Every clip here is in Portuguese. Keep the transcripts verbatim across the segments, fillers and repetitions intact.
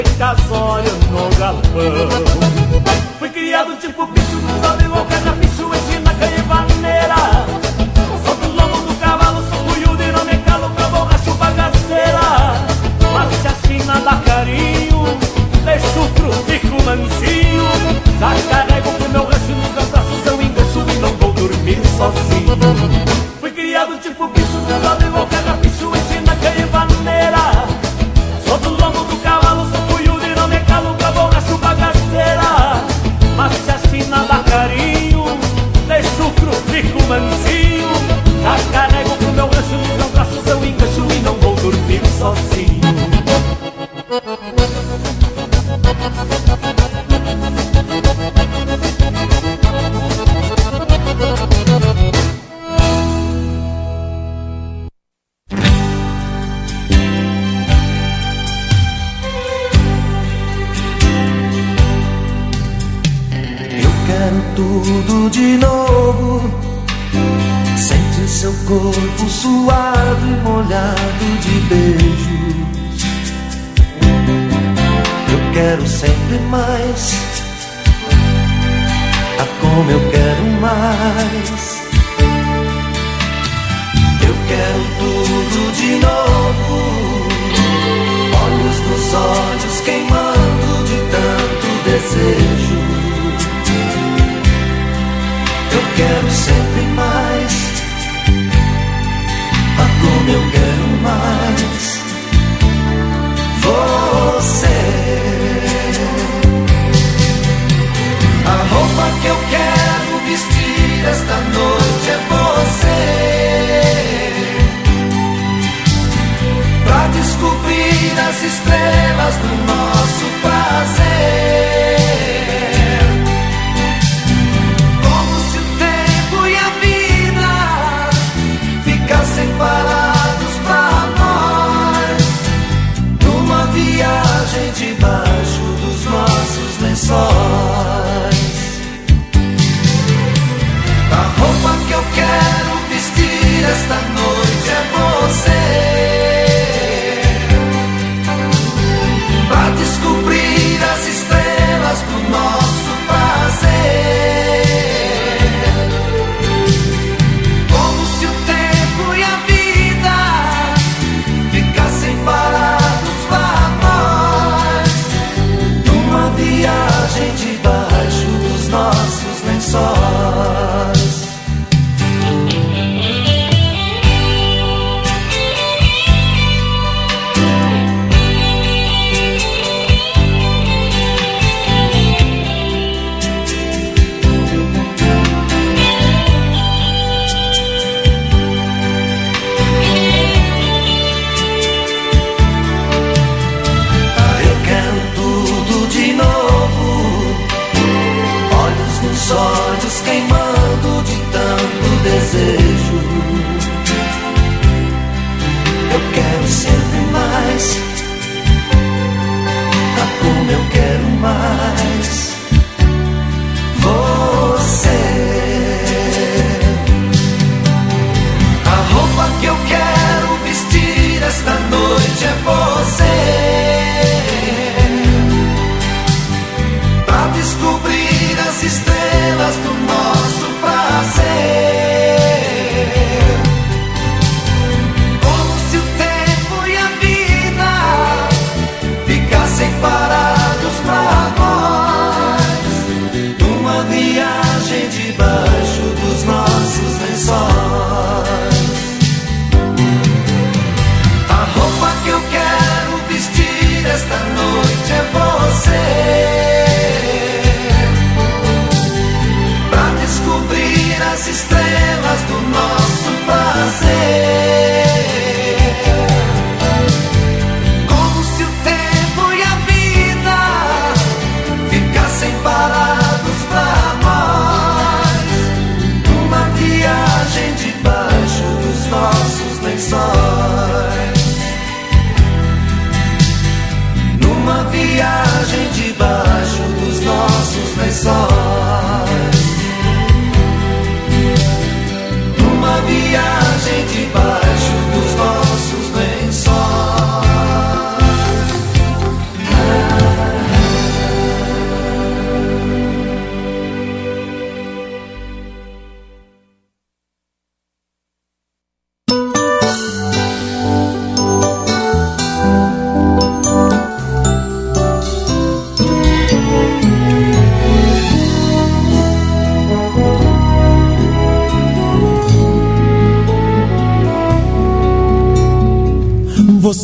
casório no galpão. Fui criado tipo bicho, todo igual carrapicho, ensina caivaneira. Sou do lombo do cavalo, sou cunhudo e não me calo pra borracho bagaceira. Mas se a China dá carinho, deixo o cru, fico mansinho. Já carrego pro meu rancho nos meus braços, eu engancho e não vou dormir sozinho. Fui criado tipo bicho, todo igual carrapicho, ensina caivaneira. Sou do lombo do cavalo, sou cunhudo e não me calo pra borracho bagaceira. Mas se a China dá carinho, deixo o cru, fico mansinho. Já carrego pro meu rancho nos meus braços, eu engancho e não vou dormir sozinho. Tudo de novo. Sente seu corpo suado e molhado de beijos. Eu quero sempre mais. Ah, como eu quero mais. Eu quero tudo de novo. Olhos nos olhos queimando de tanto desejo. Eu quero sempre mais. Ah, como eu quero mais você. A roupa que eu quero vestir esta noite é você. Pra descobrir as estrelas do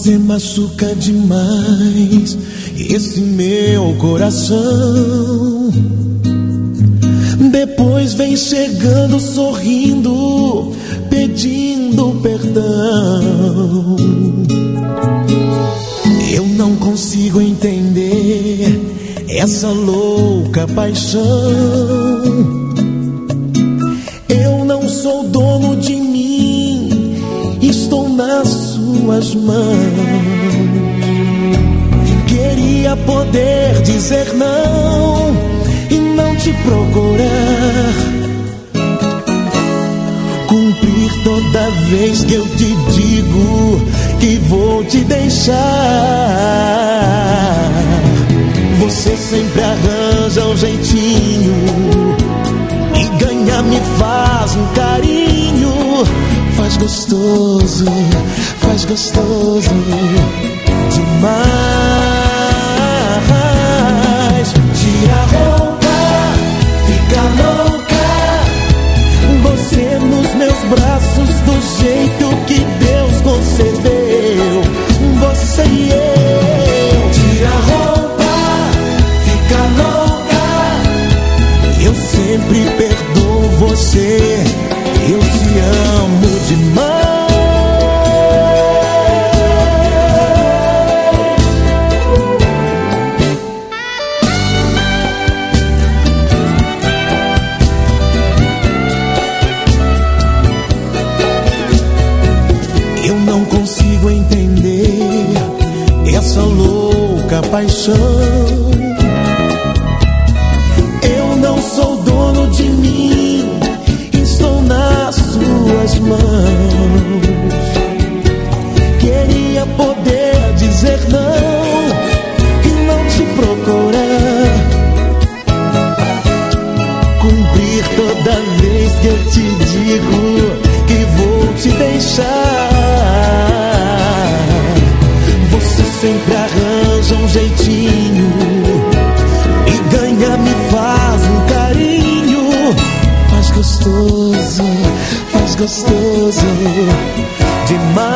Você machuca demais esse meu coração. Depois vem chegando sorrindo, pedindo perdão. Eu não consigo entender essa louca paixão. Eu não sou dono de mim, estou nas suas mãos. Queria poder dizer não e não te procurar, cumprir toda vez que eu te digo que vou te deixar. Você sempre arranja um jeitinho e ganhar me faz um carinho. Faz gostoso, faz gostoso demais. Tira a roupa, fica louca, você nos meus braços do jeito que Deus concedeu. Você e eu. Tira a roupa, fica louca, eu sempre perdoo você. Eu te amo demais. Eu não consigo entender essa louca paixão. Eu não sou dono de mim, estou nas suas mãos. Queria poder dizer não e não te procurar, cumprir toda vez que eu te digo que vou te deixar. Você sempre arranja um jeitinho e ganha me faz um carinho. Faz gostoso, faz gostoso demais.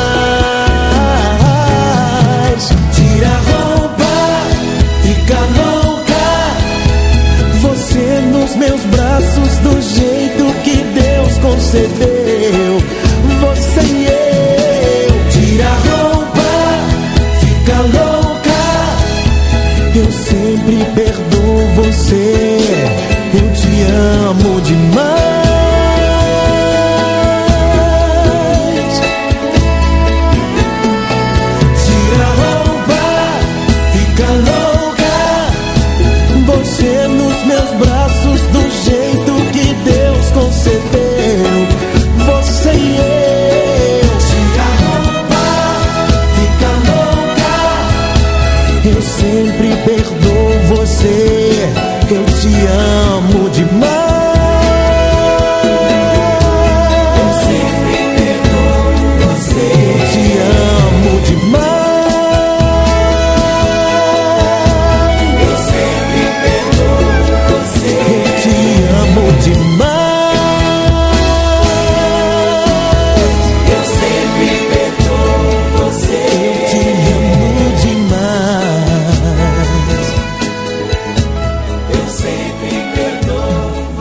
Tira a roupa, fica louca, você nos meus braços do jeito que Deus concedeu. Você e eu. Tira a roupa, fica louca, eu sempre perdoo você. Eu te amo demais. Tira a roupa, fica louca, você nos meus braços do jeito que Deus concedeu. Você e eu. Tira a roupa, fica louca, eu sempre perdoo você. Eu te amo demais. Eu sempre perdoo você. Eu te amo demais. Eu sempre perdoo você. Eu te amo demais. Eu sempre perdoo você. Eu te amo demais. Eu sempre perdoo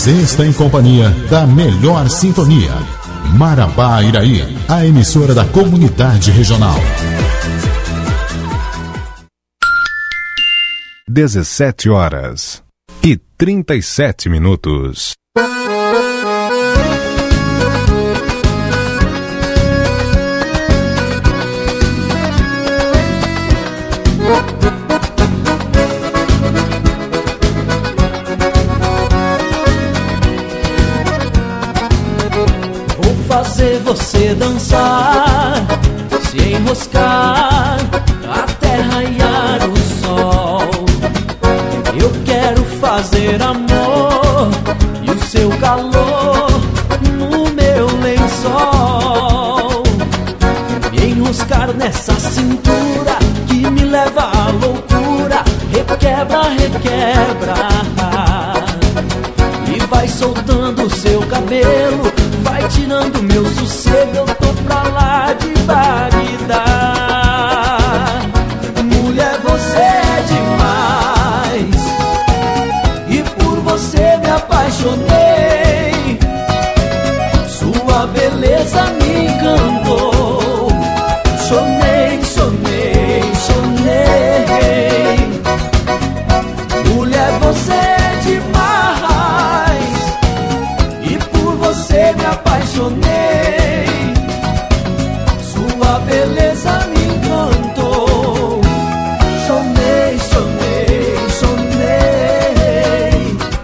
Você está em companhia da melhor sintonia. Marabá Iraí, a emissora da comunidade regional. dezessete horas e trinta e sete minutos. Vou fazer você dançar, se enroscar, até raiar o sol. Eu quero fazer amor e o seu calor no meu lençol. Me enroscar nessa cintura que me leva à loucura. Requebra, requebra, e vai soltando o seu cabelo, vai tirando meu sossego. Eu tô pra lá de Bagdá. Mulher, você é demais, e por você me apaixonei. Sua beleza me encantou. Chonei, chonei, chonei. Mulher, você é demais, e por você me apaixonei. Sua beleza me encantou. Chonei, chonei, chonei.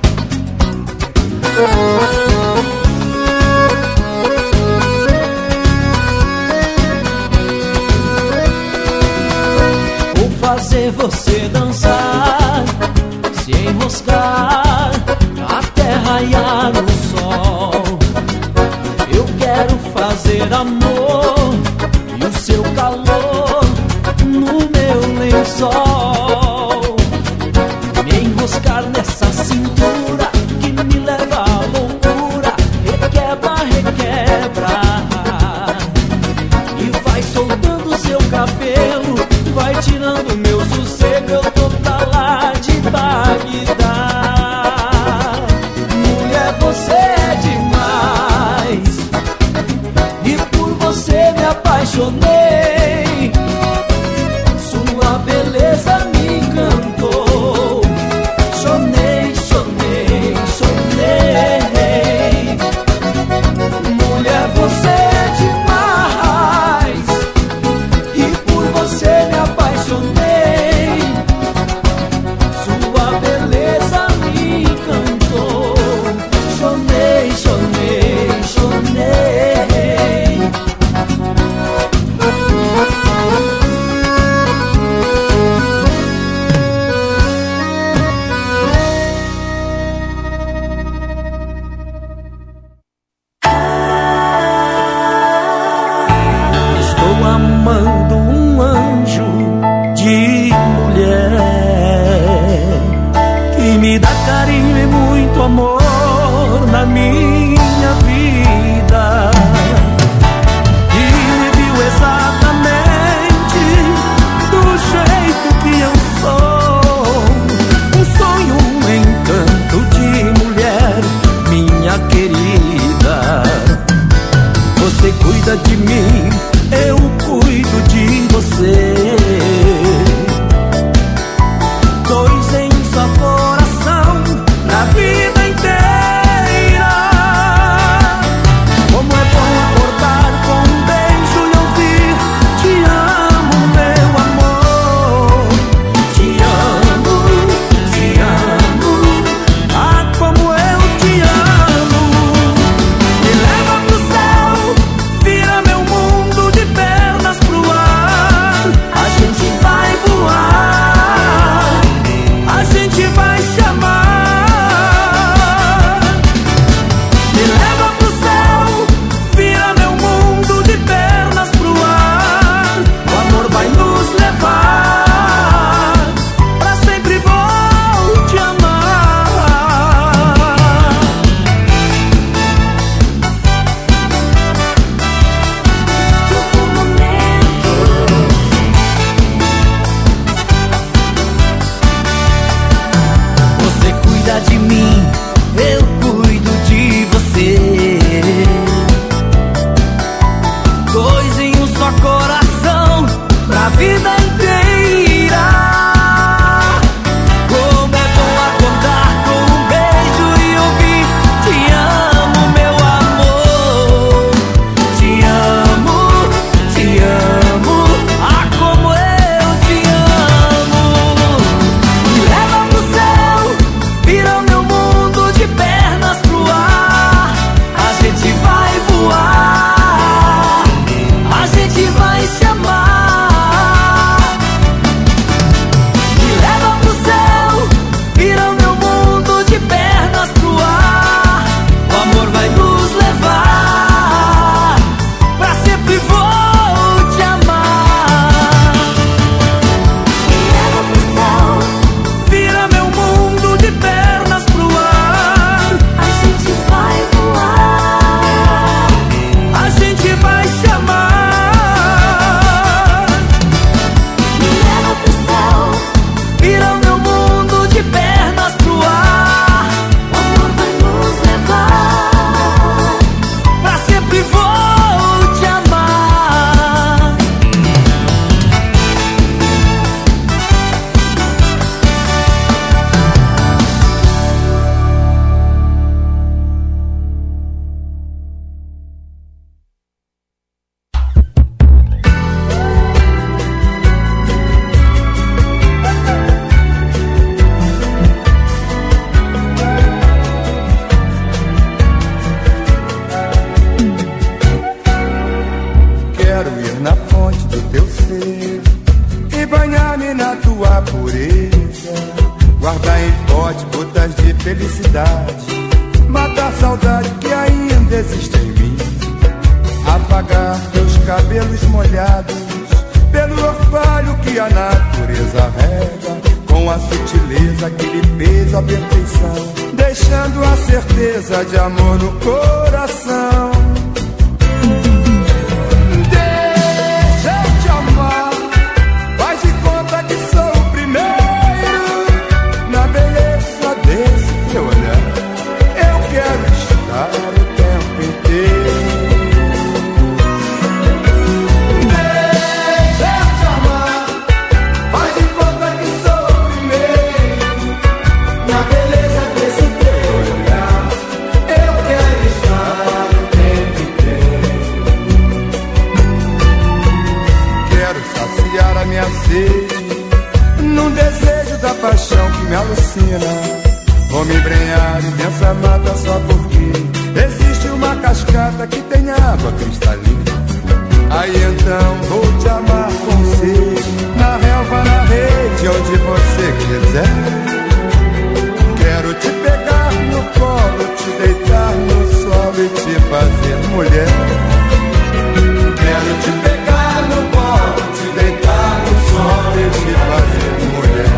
Vou fazer você dançar, se enroscar, até raiar o sol. Eu quero fazer amor e o seu calor no meu lençol. Me enroscar nessa cintura que me leva à loucura. Requebra, requebra, e vai soltando o seu cabelo, vai tirando meu sossego. Eu tô pra lá de Bagdá. Mulher, você é demais, e por você me apaixonei. Sua beleza me encantou. Chonei, chonei, chonei. Mulher, você é demais, e por você me apaixonei. Sua beleza me encantou. Chonei, chonei, chonei. Estou amando um anjo de mulher que me dá carinho e muito amor na minha vida, e me viu exatamente do jeito que eu sou. Um sonho, um encanto de mulher, minha querida. Você cuida de mim, eu cuido de você. Dois em um só coração, na vida inteira. guardar em pote gotas de felicidade, matar a saudade que ainda existe em mim, apagar teus cabelos molhados pelo orvalho que a natureza rega, com a sutileza que lhe fez a perfeição, deixando a certeza de amor no coração. Deixa eu te amar, faz de conta que sou o primeiro, na beleza desse teu olhar eu quero estar o tempo inteiro. Deixa eu te amar, faz de conta que sou o primeiro, na beleza desse teu olhar eu quero estar o tempo inteiro. Quero saciar a minha sede num desejo da paixão que me alucina. Vou me embrenhar imensa mata só porque existe uma cascata que tem água cristalina. Aí então vou te amar com sede, na relva, na rede, onde você quiser. Quero te pegar no colo, te deitar no sol e te fazer mulher. Quero te pegar no colo, te deitar no sol e te fazer mulher.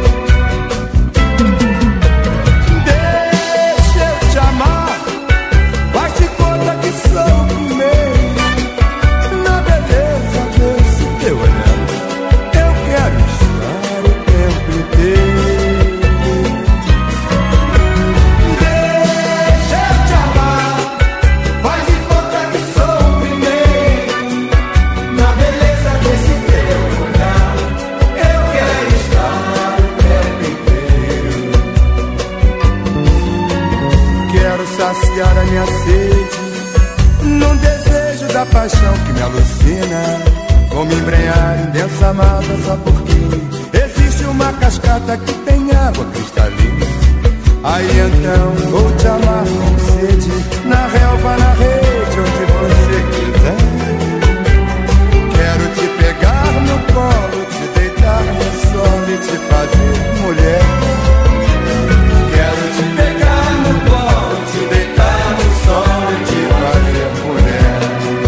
Saciar a minha sede num desejo da paixão que me alucina. Vou me embrenhar em densa mata só porque existe uma cascata que tem água cristalina. Aí então vou te amar com sede, na relva, na rede, onde você quiser. Quero te pegar no colo, te deitar no sol e te fazer mulher. Quero te pegar no colo, te deitar no sol e te fazer mulher.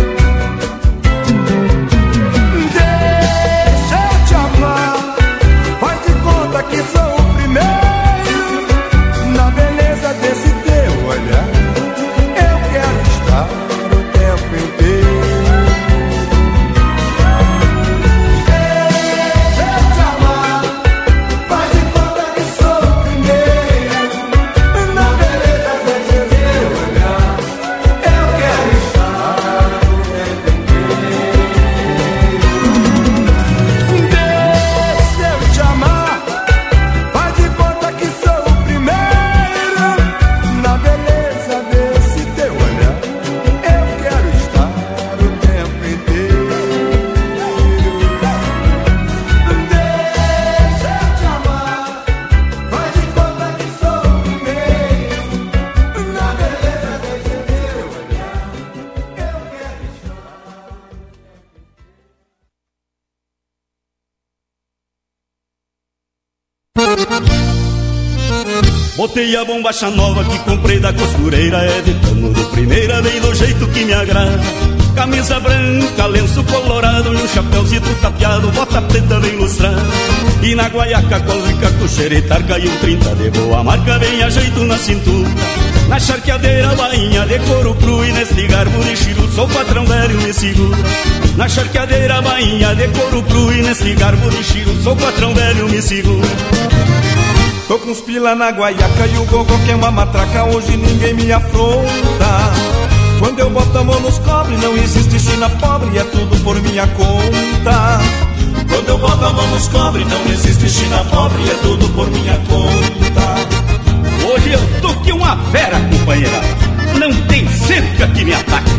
Deixa eu te amar, faz de conta que sou o primeiro, na beleza desse teu olhar eu quero estar o tempo inteiro. Deixa eu te amar, faz de conta que sou o primeiro, na beleza desse teu olhar eu quero estar o tempo inteiro. Deixa eu te amar, faz de conta que sou o primeiro, na beleza desse teu olhar eu quero estar o tempo inteiro. Deixa eu te amar, faz de conta que sou o primeiro, na beleza desse teu olhar eu quero estar. Botei a bombacha nova que comprei da costureira, é de pano de primeira, bem do jeito que me agrada. Camisa branca, lenço colorado e um chapéuzito tapeado, bota preta bem lustrada. E na guaiaca, cola e cartucheira e tarca e um trinta de boa marca, bem a jeito na cintura. Na charqueadeira, bainha de couro cru e nesse garbo de chiru, sou patrão velho, me segura. Na charqueadeira, bainha de couro cru e nesse garbo de chiru, sou patrão velho, me segura. Tô com os pila na guaiaca e o gogó que é uma matraca, hoje ninguém me afronta. Quando eu boto a mão nos cobre, não existe China pobre, é tudo por minha conta. Quando eu boto a mão nos cobre, não existe China pobre, é tudo por minha conta. Hoje eu tô que uma fera, companheira, não tem cerca que me ataque.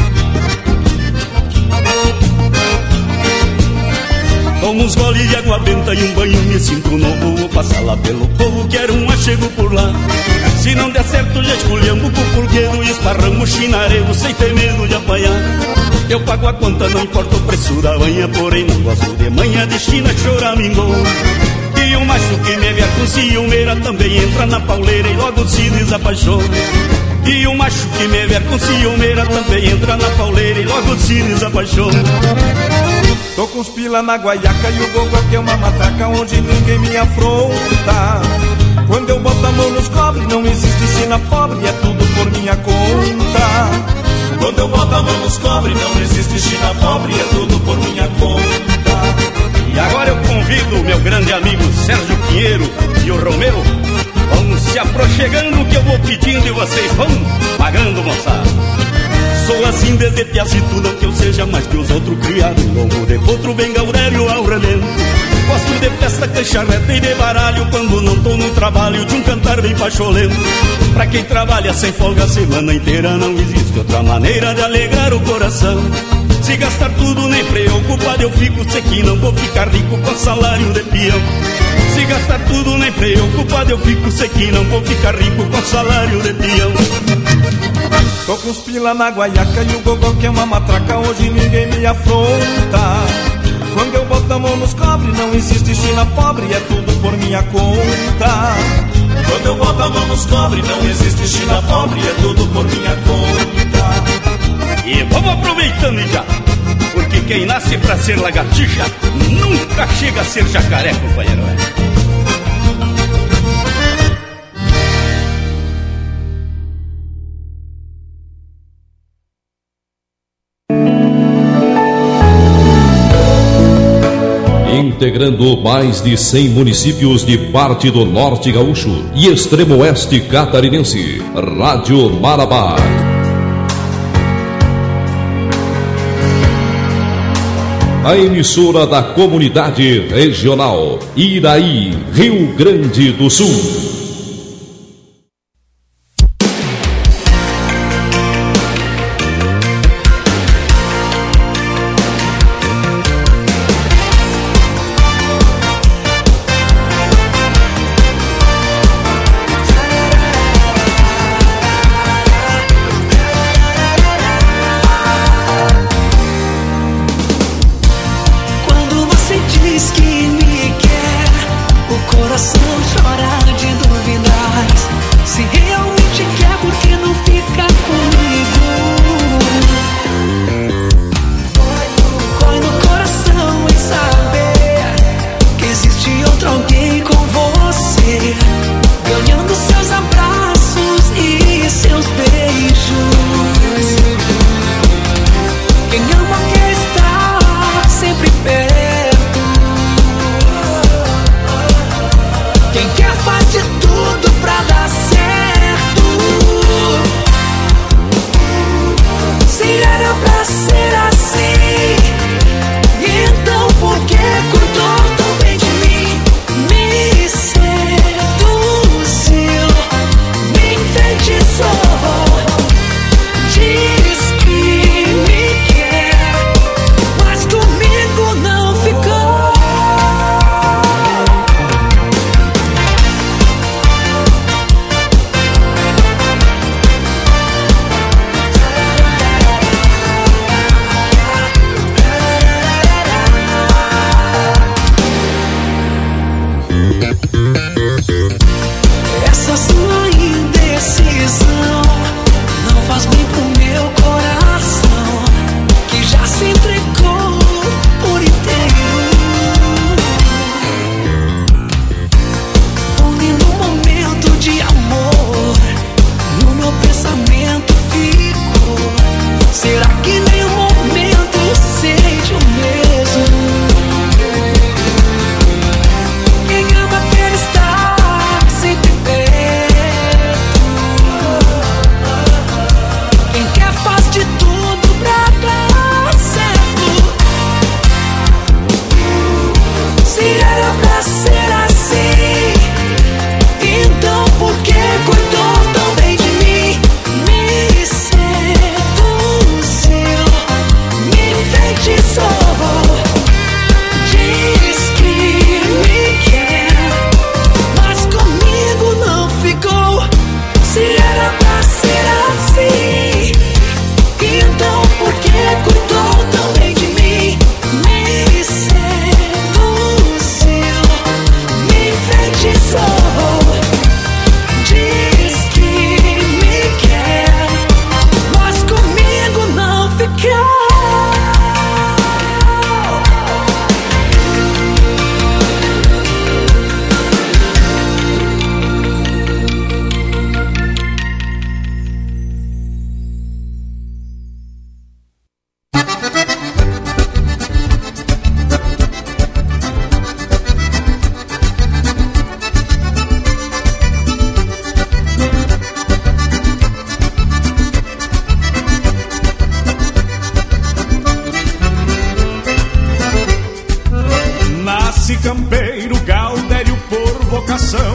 Tomo uns goles de água benta e um banho, me sinto novo. Vou passar lá pelo povo, quero um achego por lá. Se não der certo, já escolhemos pro pulgueiro e esparramos chinarego sem ter medo de apanhar. Eu pago a conta, não importa o preço da banha, porém não gosto de manhã de China choramingou. E E o macho que me ver com ciumeira também entra na pauleira e logo se desapaixona. E o macho que me ver com ciumeira também entra na pauleira e logo se desapaixona. Tô com os pila na guaiaca e o gogó que é uma matraca onde ninguém me afronta. Quando eu boto a mão nos cobre não existe China pobre, é tudo por minha conta. Quando eu boto a mão nos cobre não existe China pobre, é tudo por minha conta. E agora eu convido o meu grande amigo Sérgio Pinheiro e o Romeu. Vão se aproxegando que eu vou pedindo e vocês vão pagando, moçada. Sou assim desde piacito, não que eu seja mais que os outros criados. Longo de potro vem Gaurélio ao relento. Gosto de festa, cancharreta e de baralho. Quando não tô no trabalho de um cantar bem pacholento. Pra quem trabalha sem folga a semana inteira, não existe outra maneira de alegrar o coração. Se gastar tudo nem preocupado eu fico, sei que não vou ficar rico com salário de peão. Se gastar tudo nem preocupado eu fico, sei que não vou ficar rico com salário de peão. Tô com os pila na guaiaca e o gogó que é uma matraca, hoje ninguém me afronta. Quando eu boto a mão nos cobre não existe China pobre, é tudo por minha conta. Quando eu boto a mão nos cobre não existe China pobre, é tudo por minha conta. E vamos aproveitando já, porque quem nasce pra ser lagartixa nunca chega a ser jacaré, companheiro. Integrando mais de cem municípios de parte do norte gaúcho e extremo oeste catarinense, Rádio Marabá. A emissora da comunidade regional Iraí, Rio Grande do Sul. Quando você diz que me quer, o coração chora de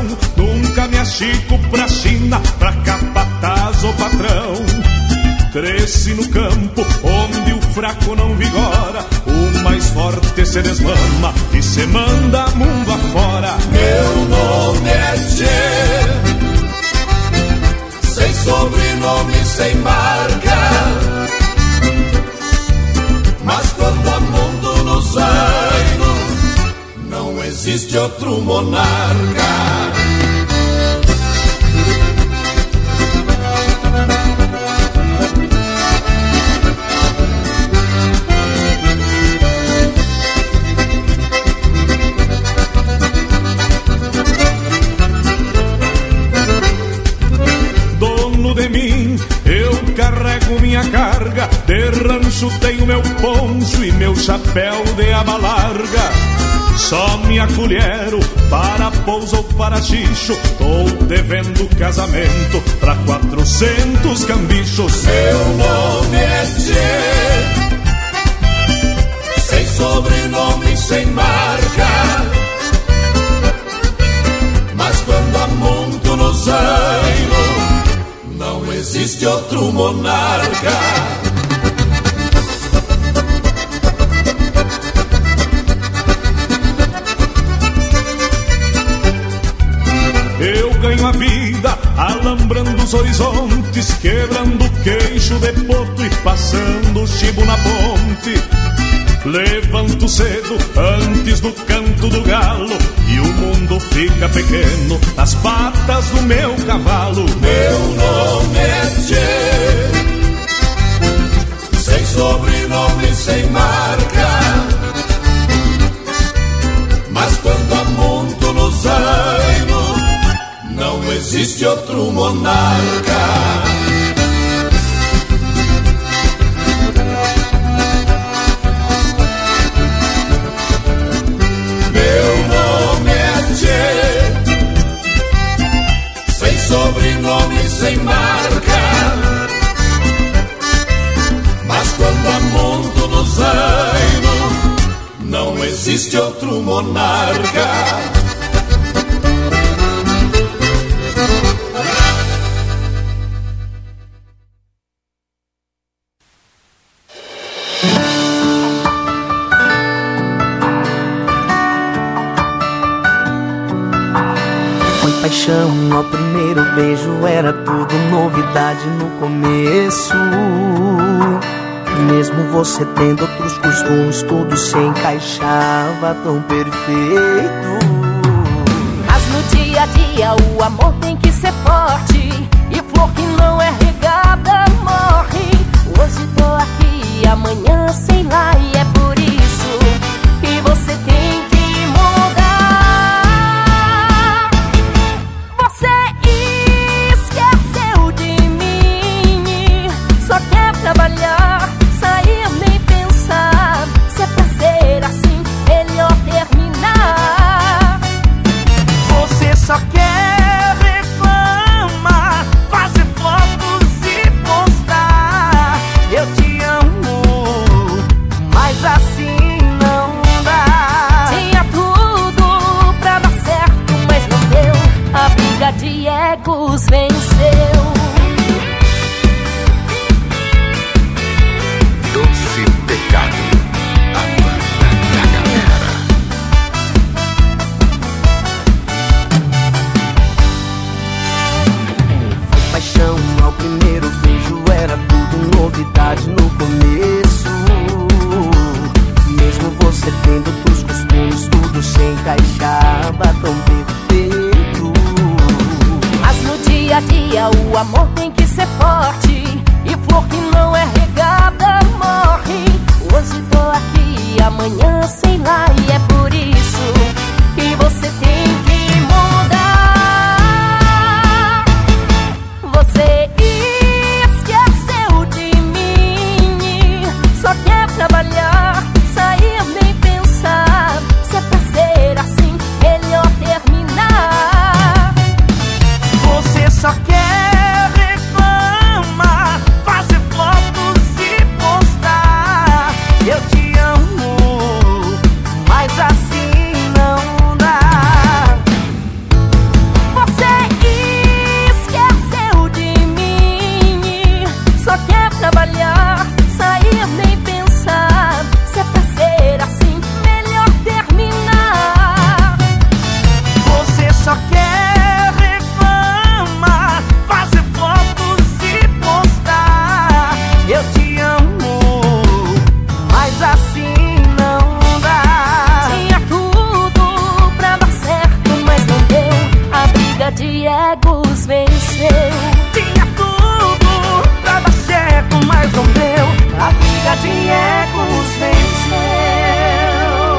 nunca me achico pra China, pra capataz ou patrão. Cresci no campo, onde o fraco não vigora, o mais forte se desmama e se manda mundo afora. Meu nome é Tchê, sem sobrenome, sem marca, mas quando há mundo nos anos, não existe outro monarca. De mim, eu carrego minha carga, de rancho tenho meu poncho e meu chapéu de aba larga. Só me acolhero para pouso ou para xixo, tô devendo casamento pra quatrocentos cambichos. Meu nome é Tchê, sem sobrenome, sem marca, mas quando há muito nos anos, não existe outro monarca. Eu ganho a vida alambrando os horizontes, quebrando o queixo de poto e passando o chibo na ponte. Levanto cedo antes do canto do galo e o mundo fica pequeno nas patas do meu cavalo. Meu nome é Tchê, sem sobrenome, sem marca, mas quando há muito nos anos, não existe outro monarca. Sobrenome, sem marca, mas quando há mundo nos anos, não existe outro monarca. Paixão ao primeiro beijo, era tudo novidade no começo. Mesmo você tendo outros costumes, tudo se encaixava tão perfeito. Mas no dia a dia o amor tem que ser forte, e flor que não é regada morre. Hoje tô aqui, amanhã sei lá, e é por isso que você tem que trabalhar, sair nem pensar. Se é pra ser assim, melhor terminar. Você só quer reclamar, fazer fotos e postar. Eu te amo, mas assim não dá. Tinha tudo pra dar certo, mas não deu. A briga de egos venceu. Paixão ao primeiro beijo, era tudo novidade no começo. Mesmo você tendo outros costumes, tudo se encaixava tão perfeito. Mas no dia a dia o amor tem que ser forte, e flor que não é regada morre. Hoje tô aqui, amanhã sei lá, e é por isso que você tem que mudar. Você esqueceu de mim, só quer trabalhar, sair nem pensar. Se é pra ser assim, melhor terminar. Você só quer reclamar, fazer fotos e postar. Eu te amo, mas assim egos venceu. Tinha tudo pra dar certo, mas não deu. A briga de egos venceu.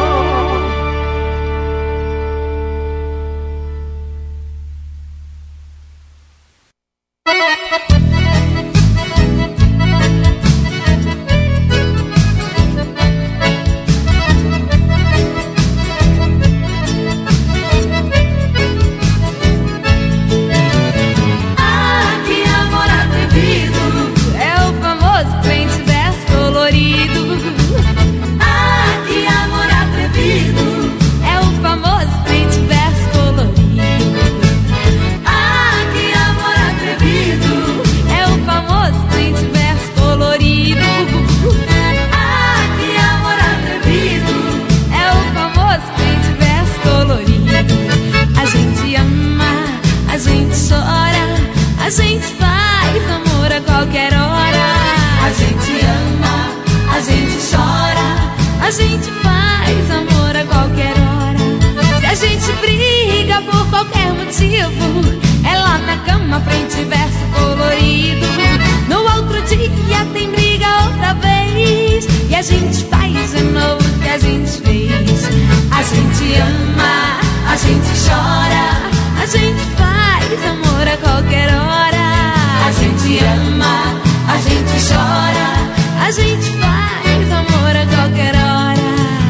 A gente faz amor a qualquer hora. A gente ama, a gente chora. A gente faz amor a qualquer hora. Se a gente briga por qualquer motivo, é lá na cama, frente, verso colorido. No outro dia tem briga outra vez, e a gente faz de novo o que a gente fez. A gente ama, a gente chora. A gente faz amor a qualquer hora. A gente ama, a gente chora. A gente faz amor a qualquer hora.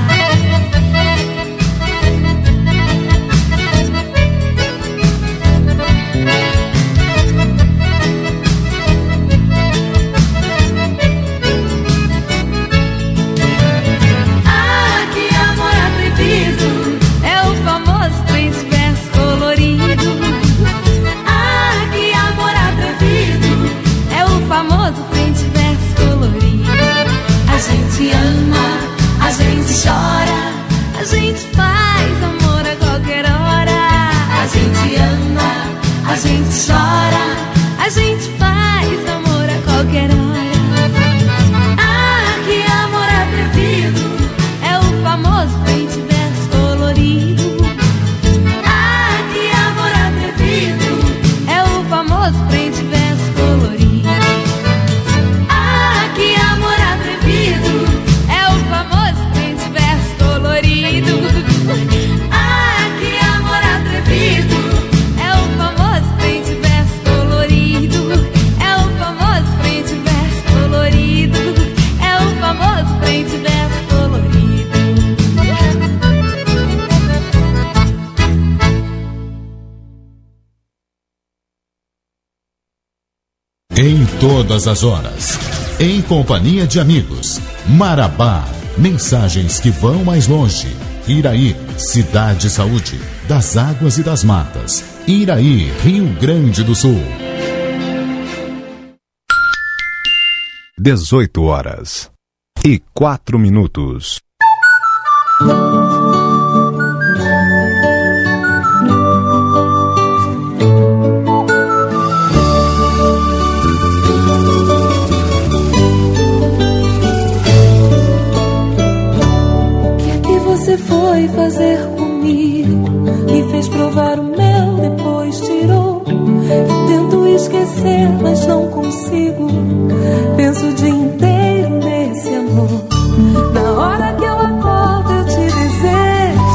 Ah, que amor atrevido, é o famoso frente, verso colorido. Ah, que amor atrevido, é o famoso frente, verso colorido. A gente ama, a gente chora. A gente faz amor a qualquer hora. A gente ama, a gente chora. A gente faz amor a qualquer hora. Ah, que amor atrevido, é o famoso frente, verso colorido. Ah, que amor atrevido, é o famoso frente, verso colorido. Ah, que amor atrevido, é o famoso frente, verso colorido. Ah, que amor atrevido, é o famoso frente, verso colorido. É o famoso frente, verso colorido. É o famoso frente, verso colorido. Em todas as horas, em companhia de amigos. Marabá, mensagens que vão mais longe. Iraí, cidade saúde, das águas e das matas. Iraí, Rio Grande do Sul. dezoito horas e quatro minutos. O que é que você foi fazer comigo? Me fez provar o mel, depois tirou. Eu tento esquecer, mas não consigo. Penso o dia inteiro nesse amor. Na hora que eu acordo eu te dizer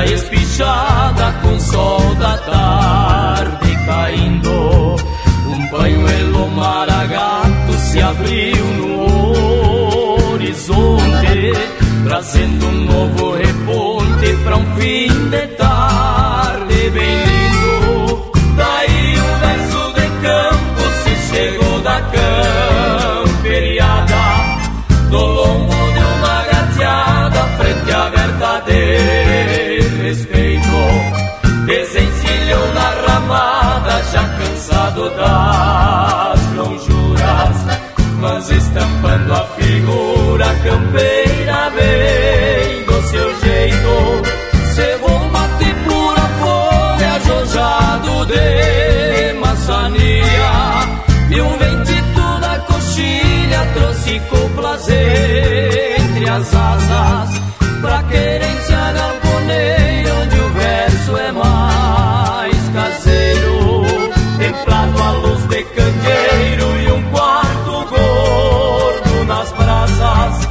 espichada com o sol da tarde caindo. Um banho maragato se abriu no horizonte, trazendo um novo reponte pra um fim de tarde bem lindo. Daí um verso de campo se chegou da camperiada, no lombo de uma gateada frente à verdade respeito. Desencilhou na ramada, já cansado das lonjuras, mas estampando a figura campeira bem do seu jeito. Cevou mate pura folha, jojado de maçania, e um ventito da coxilha trouxe coplas entre as asas, pra querência galponeira, onde o verso é mais caseiro, templado à luz de candeeiro e um quarto gordo nas brasas.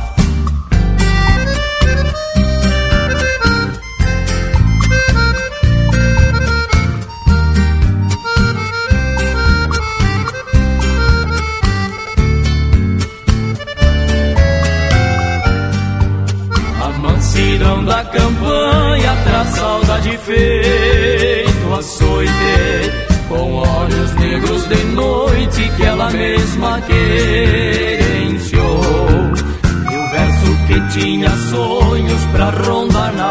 Mansidão da campanha traz saudade feito açoite, com olhos negros de noite que ela mesma querenciou. E o verso que tinha sonhos pra rondar na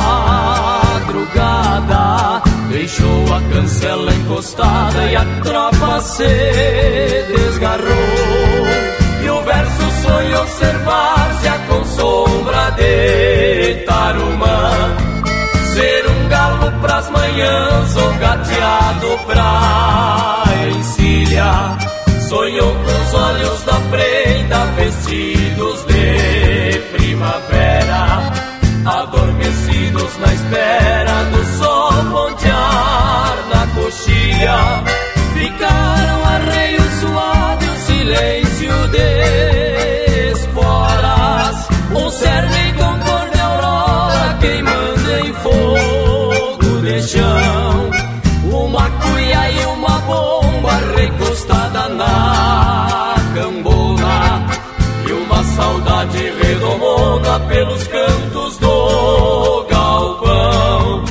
madrugada deixou a cancela encostada e a tropa se desgarrou. E o verso sonhou ser várzea com sombra de tarumã, ser um galo pras manhãs ou gateado pra encilha. Sonhou com os olhos da prenda vestidos de primavera, adormecidos na espera do sol pontear na coxilha. Ficaram arreios suados, um silêncio de esporas, um cerne com cor de aurora queimando em fogo de chão, uma cuia e uma bomba recostada na cambona, e uma saudade redomona pelos cantos do galpão.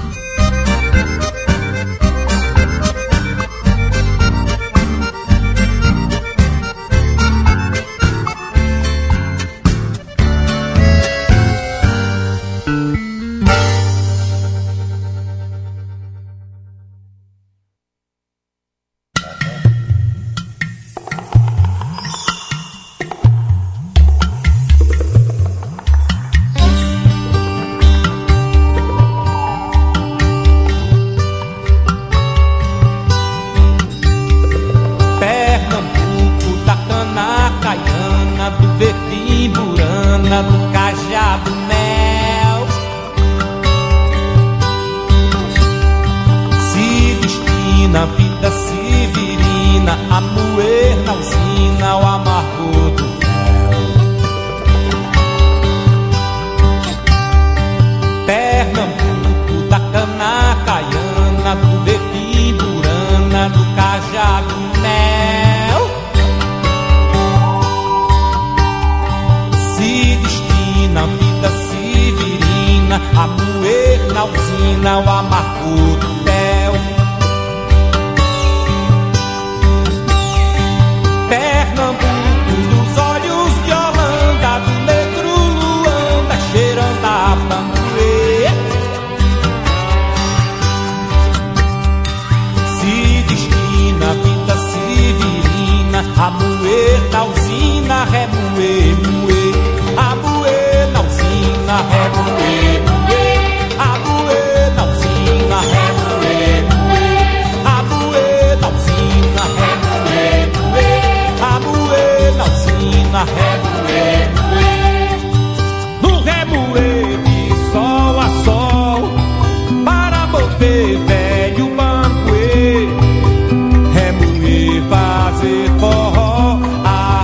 Do cajado mel, se destina a vida severina a moer na usina o amargo do véu. Pernambuco da cana caiana, do vertimburana, do cajado mel, se destina a vida severina a moer na usina o amargo do véu. Pernambuco dos olhos de Holanda, do negro Luanda cheirando a bambuê, se destina a vida severina a moer na usina, remoer, moer, a moer na usina, remoer, moer, a moer na usina, remoer, moer, a moer na usina, remoer, moer, a moer na usina, remoer, moer, no remoer de sol a sol, para mover velho banquê, remoer, fazer forró, a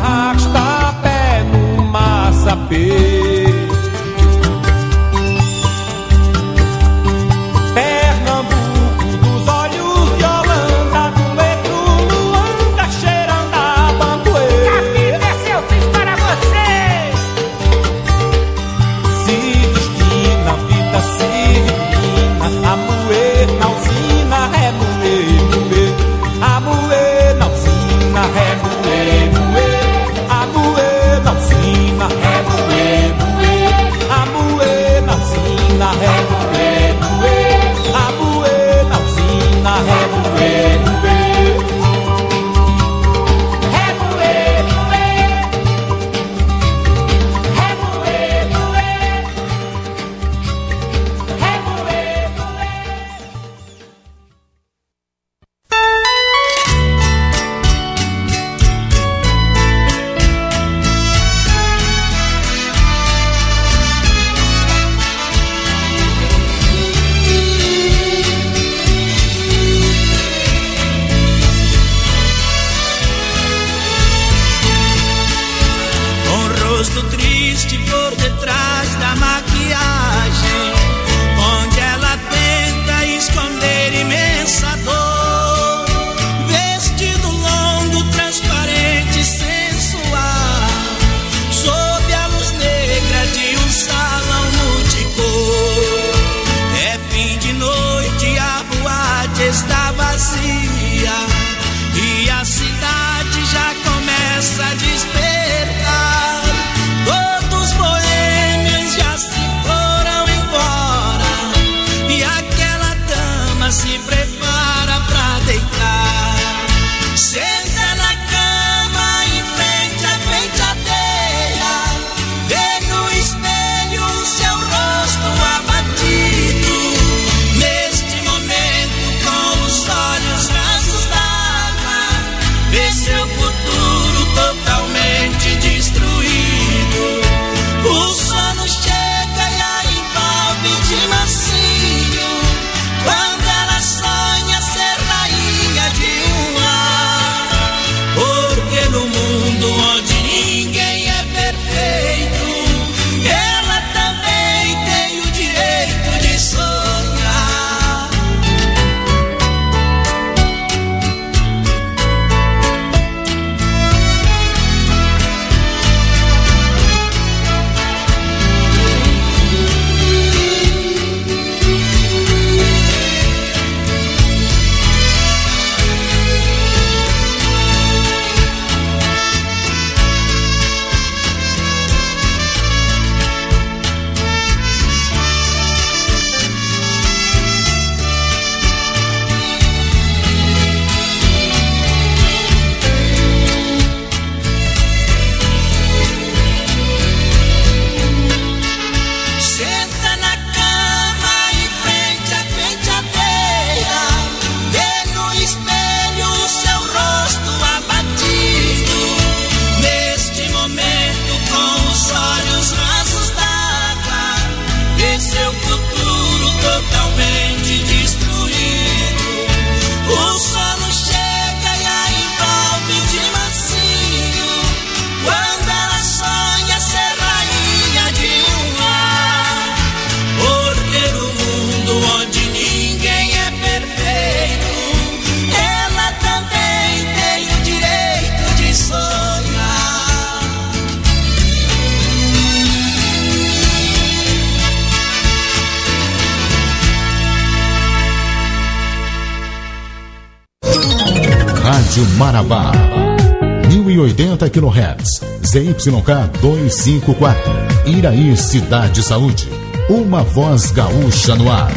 Rádio Marabá, mil e oitenta quilohertz, Z Y K duzentos e cinquenta e quatro, Iraí, Cidade Saúde. Uma voz gaúcha no ar.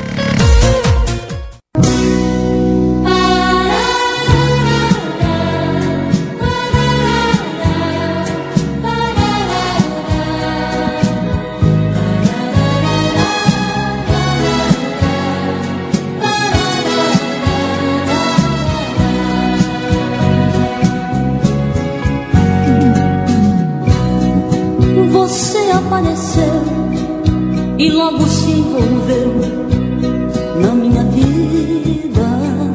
E logo se envolveu na minha vida,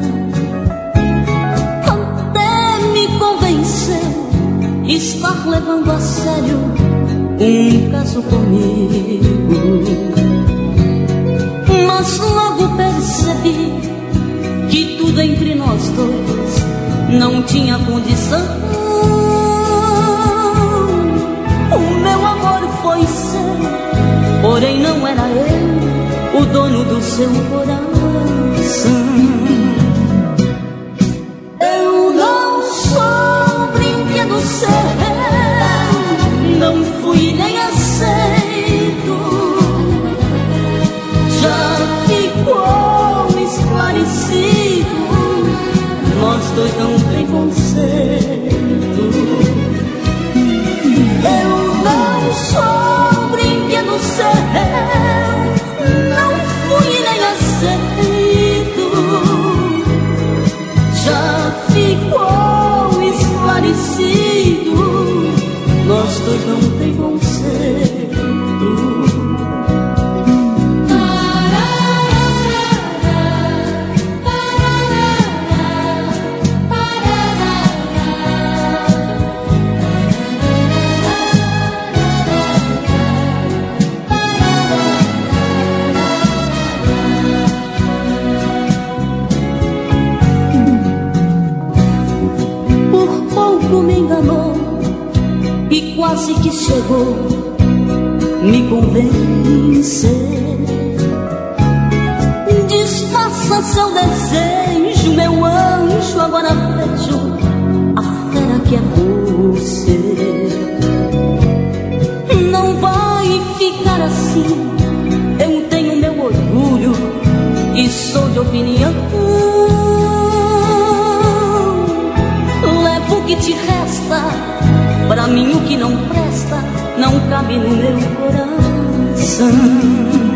até me convenceu estar levando a sério um caso comigo. Mas logo percebi que tudo entre nós dois não tinha condição. O meu amor foi seu, porém não era ele o dono do seu coração. Eu não sou brinquedo seu, não fui nem aceito. Já ficou esclarecido, nós dois não tem conceito. Eu não sou brinquedo seu, não fui nem aceito. Já ficou esclarecido, nós dois não tem conceito. Me enganou e quase que chegou me convencer. Desfaça seu desejo, meu anjo, agora vejo a fera que é você. Não vai ficar assim, eu tenho meu orgulho e sou de opinião. O que te resta, pra mim o que não presta, não cabe no meu coração.